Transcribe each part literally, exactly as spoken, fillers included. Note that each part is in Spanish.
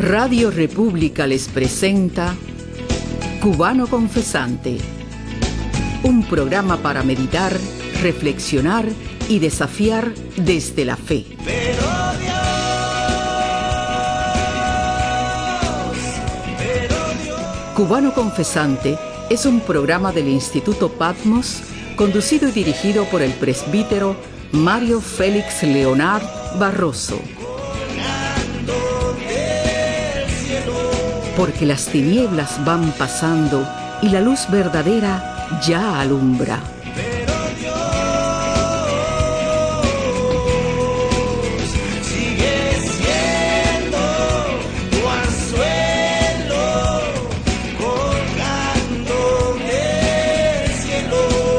Radio República les presenta Cubano Confesante, un programa para meditar, reflexionar y desafiar desde la fe. Pero Dios, pero Dios. Cubano Confesante es un programa del Instituto Patmos, conducido y dirigido por el presbítero Mario Félix Leonard Barroso. Porque las tinieblas van pasando y la luz verdadera ya alumbra. Pero Dios sigue siendo tu anzuelo colgando del cielo.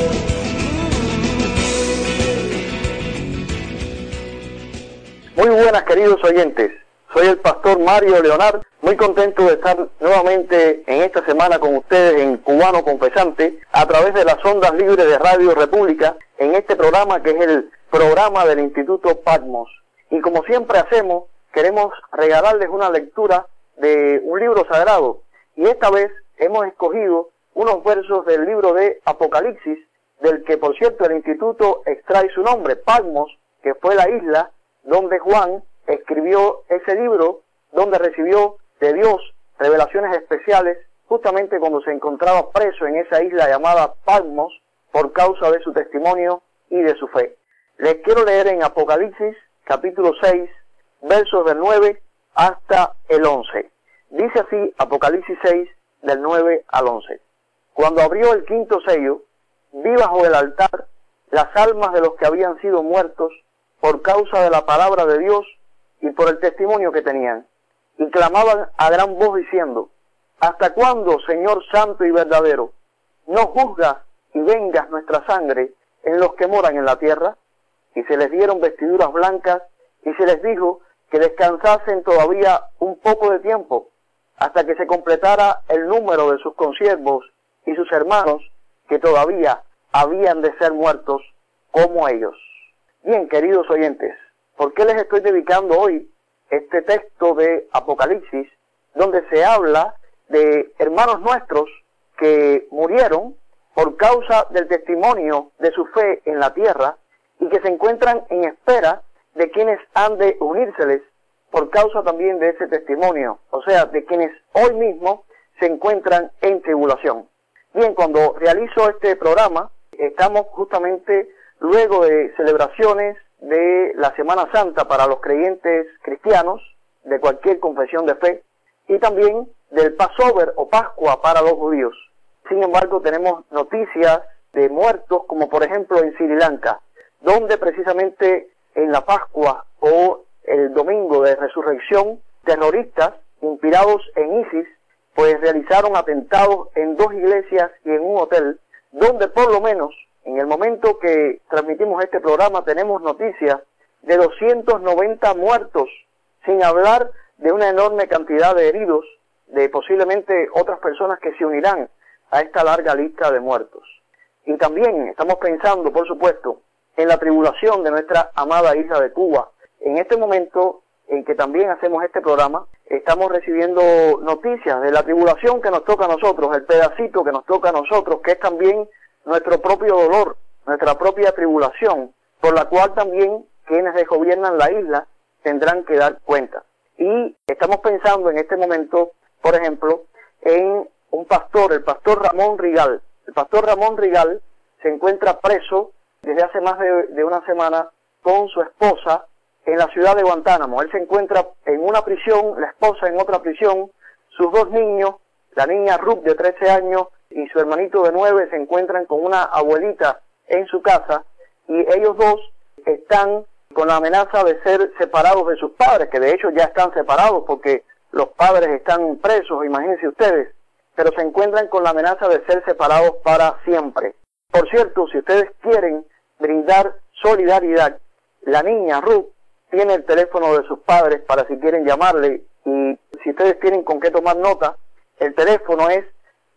Muy buenas, queridos oyentes. Soy el pastor Mario Leonard, muy contento de estar nuevamente en esta semana con ustedes en Cubano Confesante, a través de las ondas libres de Radio República, en este programa que es el programa del Instituto Patmos. Y como siempre hacemos, queremos regalarles una lectura de un libro sagrado. Y esta vez hemos escogido unos versos del libro de Apocalipsis, del que por cierto el Instituto extrae su nombre, Patmos, que fue la isla donde Juan escribió ese libro, donde recibió de Dios revelaciones especiales, justamente cuando se encontraba preso en esa isla llamada Patmos, por causa de su testimonio y de su fe. Les quiero leer en Apocalipsis, capítulo seis, versos del nueve hasta el once. Dice así Apocalipsis seis, del nueve al once. Cuando abrió el quinto sello, vi bajo el altar las almas de los que habían sido muertos por causa de la palabra de Dios y por el testimonio que tenían, y clamaban a gran voz diciendo: ¿Hasta cuándo, Señor santo y verdadero, no juzgas y vengas nuestra sangre en los que moran en la tierra? Y se les dieron vestiduras blancas, y se les dijo que descansasen todavía un poco de tiempo, hasta que se completara el número de sus consiervos y sus hermanos, que todavía habían de ser muertos como ellos. Bien, queridos oyentes, ¿por qué les estoy dedicando hoy este texto de Apocalipsis, donde se habla de hermanos nuestros que murieron por causa del testimonio de su fe en la tierra y que se encuentran en espera de quienes han de unírseles por causa también de ese testimonio, o sea, de quienes hoy mismo se encuentran en tribulación? Bien, cuando realizo este programa, estamos justamente luego de celebraciones de la Semana Santa para los creyentes cristianos de cualquier confesión de fe, y también del Passover o Pascua para los judíos. Sin embargo, tenemos noticias de muertos, como por ejemplo en Sri Lanka, donde precisamente en la Pascua o el domingo de resurrección, terroristas inspirados en ISIS pues realizaron atentados en dos iglesias y en un hotel, donde por lo menos en el momento que transmitimos este programa tenemos noticias de doscientos noventa muertos, sin hablar de una enorme cantidad de heridos, de posiblemente otras personas que se unirán a esta larga lista de muertos. Y también estamos pensando, por supuesto, en la tribulación de nuestra amada isla de Cuba. En este momento en que también hacemos este programa, estamos recibiendo noticias de la tribulación que nos toca a nosotros, el pedacito que nos toca a nosotros, que es también nuestro propio dolor, nuestra propia tribulación, por la cual también quienes gobiernan la isla tendrán que dar cuenta. Y estamos pensando en este momento, por ejemplo, en un pastor, el pastor Ramón Rigal. El pastor Ramón Rigal se encuentra preso desde hace más de, de una semana con su esposa en la ciudad de Guantánamo. Él se encuentra en una prisión, la esposa en otra prisión, sus dos niños, la niña Ruth de trece años y su hermanito de nueve, se encuentran con una abuelita en su casa, y ellos dos están con la amenaza de ser separados de sus padres, que de hecho ya están separados porque los padres están presos, imagínense ustedes, pero se encuentran con la amenaza de ser separados para siempre. Por cierto, si ustedes quieren brindar solidaridad, la niña Ruth tiene el teléfono de sus padres para si quieren llamarle, y si ustedes tienen con qué tomar nota, el teléfono es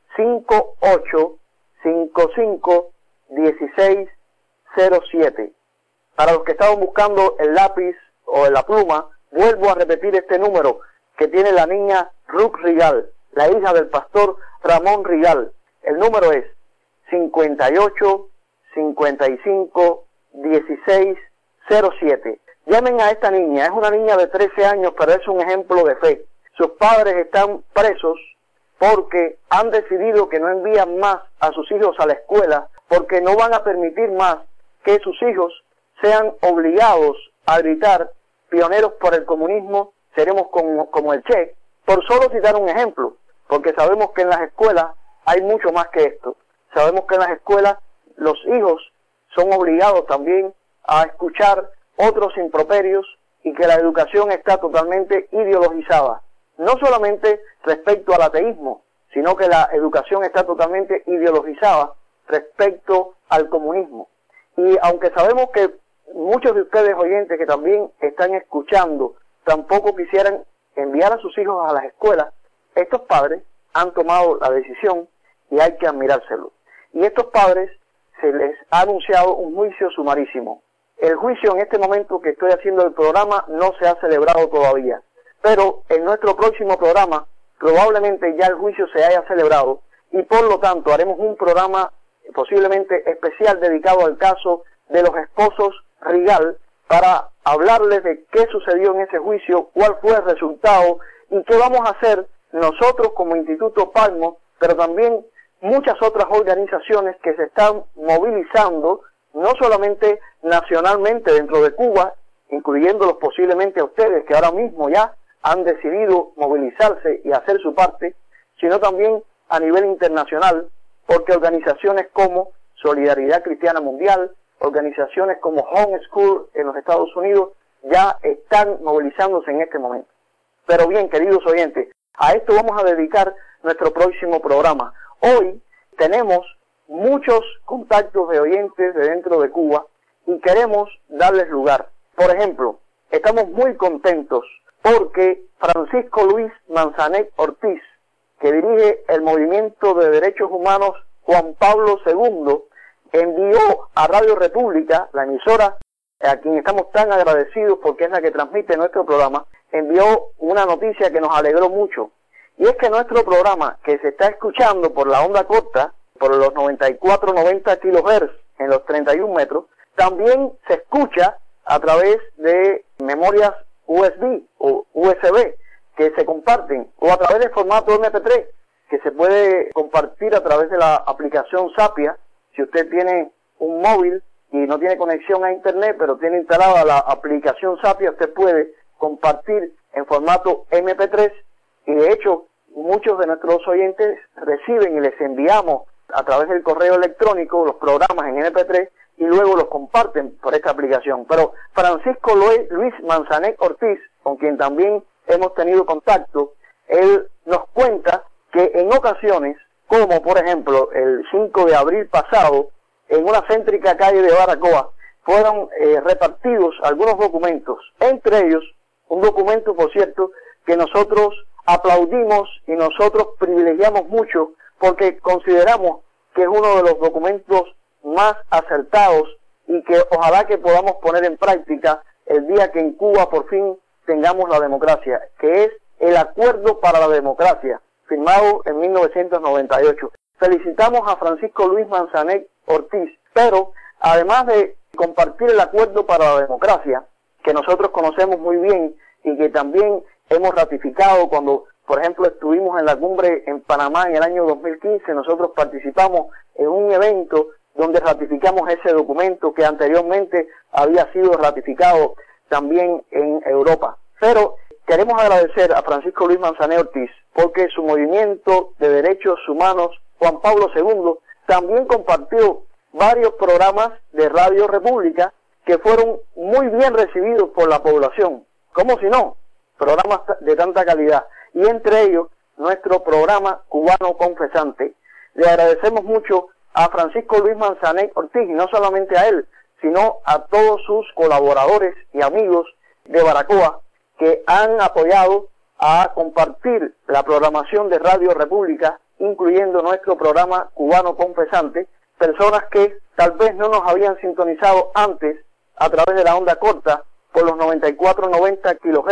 cinco ocho cinco cinco uno seis cero siete. Para los que estaban buscando el lápiz o la pluma, vuelvo a repetir este número, que tiene la niña Ruth Rigal, la hija del pastor Ramón Rigal. El número es cincuenta y ocho, cincuenta y cinco, dieciséis, cero siete. Llamen a esta niña, es una niña de trece años, pero es un ejemplo de fe. Sus padres están presos porque han decidido que no envían más a sus hijos a la escuela, porque no van a permitir más que sus hijos sean obligados a gritar pioneros por el comunismo, seremos como, como el Che, por solo citar un ejemplo, porque sabemos que en las escuelas hay mucho más que esto. Sabemos que en las escuelas los hijos son obligados también a escuchar otros improperios y que la educación está totalmente ideologizada. No solamente respecto al ateísmo, sino que la educación está totalmente ideologizada respecto al comunismo. Y aunque sabemos que muchos de ustedes oyentes que también están escuchando tampoco quisieran enviar a sus hijos a las escuelas, estos padres han tomado la decisión y hay que admirárselo. Y estos padres se les ha anunciado un juicio sumarísimo. El juicio en este momento que estoy haciendo el programa no se ha celebrado todavía, pero en nuestro próximo programa probablemente ya el juicio se haya celebrado y por lo tanto haremos un programa posiblemente especial dedicado al caso de los esposos Rigal para hablarles de qué sucedió en ese juicio, cuál fue el resultado y qué vamos a hacer nosotros como Instituto Patmos, pero también muchas otras organizaciones que se están movilizando, no solamente nacionalmente dentro de Cuba, incluyéndolos posiblemente a ustedes que ahora mismo ya han decidido movilizarse y hacer su parte, sino también a nivel internacional, porque organizaciones como Solidaridad Cristiana Mundial, organizaciones como Home School en los Estados Unidos ya están movilizándose en este momento. Pero bien, queridos oyentes, a esto vamos a dedicar nuestro próximo programa. Hoy tenemos muchos contactos de oyentes de dentro de Cuba y queremos darles lugar. Por ejemplo, estamos muy contentos porque Francisco Luis Manzanet Ortiz, que dirige el Movimiento de Derechos Humanos Juan Pablo segundo, envió a Radio República, la emisora a quien estamos tan agradecidos porque es la que transmite nuestro programa, envió una noticia que nos alegró mucho. Y es que nuestro programa, que se está escuchando por la onda corta, por los noventa y cuatro noventa kilohertz en los treinta y un metros, también se escucha a través de memorias U S B o U S B que se comparten, o a través de formato eme pe tres, que se puede compartir a través de la aplicación Sapia. Si usted tiene un móvil y no tiene conexión a internet, pero tiene instalada la aplicación Sapia, usted puede compartir en formato eme pe tres, y de hecho muchos de nuestros oyentes reciben y les enviamos a través del correo electrónico los programas en eme pe tres y luego los comparten por esta aplicación. Pero Francisco Luis Manzanet Ortiz, con quien también hemos tenido contacto, él nos cuenta que en ocasiones, como por ejemplo el cinco de abril pasado, en una céntrica calle de Baracoa, fueron eh, repartidos algunos documentos, entre ellos un documento, por cierto, que nosotros aplaudimos y nosotros privilegiamos mucho porque consideramos que es uno de los documentos más acertados y que ojalá que podamos poner en práctica el día que en Cuba por fin tengamos la democracia, que es el Acuerdo para la Democracia, firmado en mil novecientos noventa y ocho. Felicitamos a Francisco Luis Manzanet Ortiz, pero además de compartir el Acuerdo para la Democracia, que nosotros conocemos muy bien y que también hemos ratificado cuando, por ejemplo, estuvimos en la cumbre en Panamá en el año dos mil quince, nosotros participamos en un evento donde ratificamos ese documento que anteriormente había sido ratificado también en Europa. Pero queremos agradecer a Francisco Luis Manzanet Ortiz porque su movimiento de derechos humanos, Juan Pablo segundo, también compartió varios programas de Radio República que fueron muy bien recibidos por la población. ¿Cómo si no? Programas de tanta calidad. Y entre ellos, nuestro programa Cubano Confesante. Le agradecemos mucho a Francisco Luis Manzanet Ortiz, y no solamente a él, sino a todos sus colaboradores y amigos de Baracoa que han apoyado a compartir la programación de Radio República, incluyendo nuestro programa Cubano Confesante, personas que tal vez no nos habían sintonizado antes a través de la onda corta por los noventa y cuatro noventa kilohertz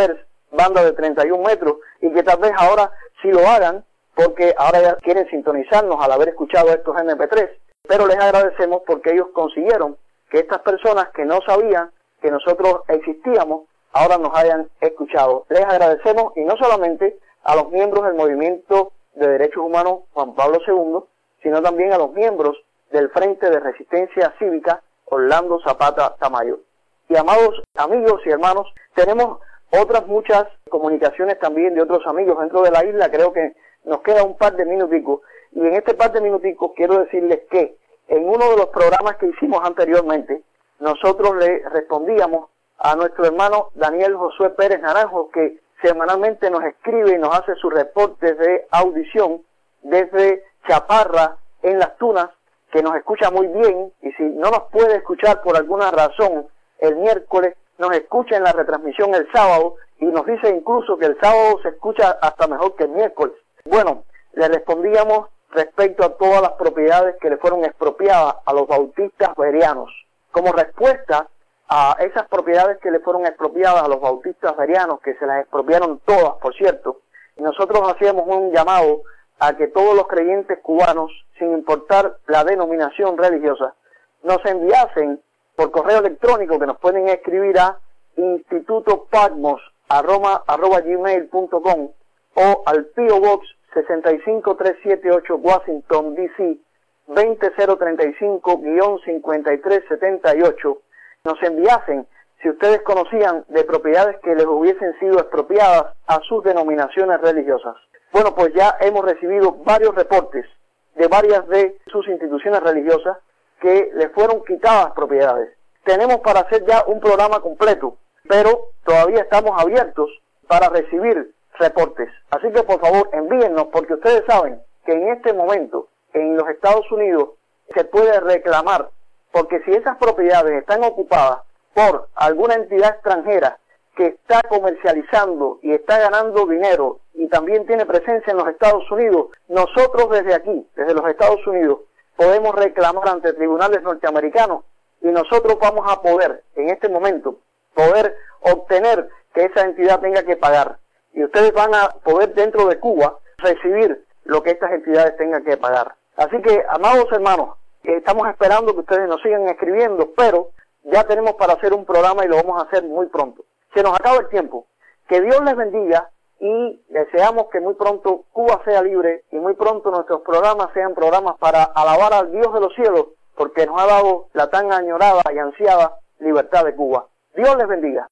banda de treinta y un metros y que tal vez ahora sí lo hagan porque ahora ya quieren sintonizarnos al haber escuchado estos eme pe tres, pero les agradecemos porque ellos consiguieron que estas personas que no sabían que nosotros existíamos, ahora nos hayan escuchado. Les agradecemos, y no solamente a los miembros del Movimiento de Derechos Humanos Juan Pablo segundo, sino también a los miembros del Frente de Resistencia Cívica Orlando Zapata Tamayo. Y amados amigos y hermanos, tenemos otras muchas comunicaciones también de otros amigos dentro de la isla. Creo que nos queda un par de minuticos, y en este par de minuticos quiero decirles que en uno de los programas que hicimos anteriormente, nosotros le respondíamos a nuestro hermano Daniel Josué Pérez Naranjo, que semanalmente nos escribe y nos hace sus reportes de audición desde Chaparra, en Las Tunas, que nos escucha muy bien, y si no nos puede escuchar por alguna razón el miércoles, nos escucha en la retransmisión el sábado, y nos dice incluso que el sábado se escucha hasta mejor que el miércoles. Bueno, le respondíamos respecto a todas las propiedades que le fueron expropiadas a los bautistas berianos. Como respuesta a esas propiedades que le fueron expropiadas a los bautistas berianos, que se las expropiaron todas, por cierto, nosotros hacíamos un llamado a que todos los creyentes cubanos, sin importar la denominación religiosa, nos enviasen por correo electrónico, que nos pueden escribir a institutopatmos arroba gmail punto com o al P O Box sesenta y cinco tres setenta y ocho Washington, D C veinte cero treinta y cinco cincuenta y tres setenta y ocho, nos enviasen si ustedes conocían de propiedades que les hubiesen sido expropiadas a sus denominaciones religiosas. Bueno, pues ya hemos recibido varios reportes de varias de sus instituciones religiosas que les fueron quitadas propiedades. Tenemos para hacer ya un programa completo, pero todavía estamos abiertos para recibir reportes. Así que por favor envíennos, porque ustedes saben que en este momento en los Estados Unidos se puede reclamar, porque si esas propiedades están ocupadas por alguna entidad extranjera que está comercializando y está ganando dinero y también tiene presencia en los Estados Unidos, nosotros desde aquí, desde los Estados Unidos, podemos reclamar ante tribunales norteamericanos, y nosotros vamos a poder, en este momento, poder obtener que esa entidad tenga que pagar. Y ustedes van a poder dentro de Cuba recibir lo que estas entidades tengan que pagar. Así que, amados hermanos, estamos esperando que ustedes nos sigan escribiendo, pero ya tenemos para hacer un programa y lo vamos a hacer muy pronto. Se nos acaba el tiempo. Que Dios les bendiga, y deseamos que muy pronto Cuba sea libre y muy pronto nuestros programas sean programas para alabar al Dios de los cielos, porque nos ha dado la tan añorada y ansiada libertad de Cuba. Dios les bendiga.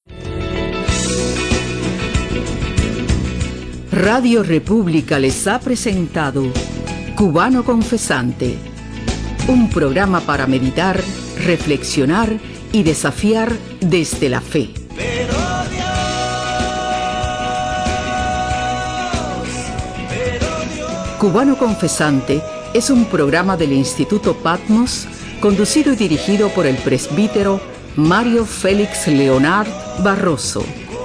Radio República les ha presentado Cubano Confesante, un programa para meditar, reflexionar y desafiar desde la fe. Pero Dios, pero Dios. Cubano Confesante es un programa del Instituto Patmos, conducido y dirigido por el presbítero Mario Félix Leonard Barroso.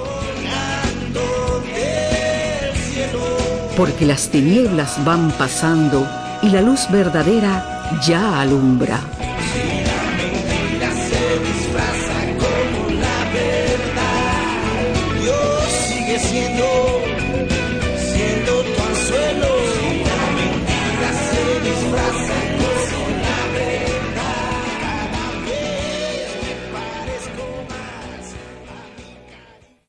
Porque las tinieblas van pasando y la luz verdadera ya alumbra. Si la mentira se disfraza como la verdad, Dios sigue siendo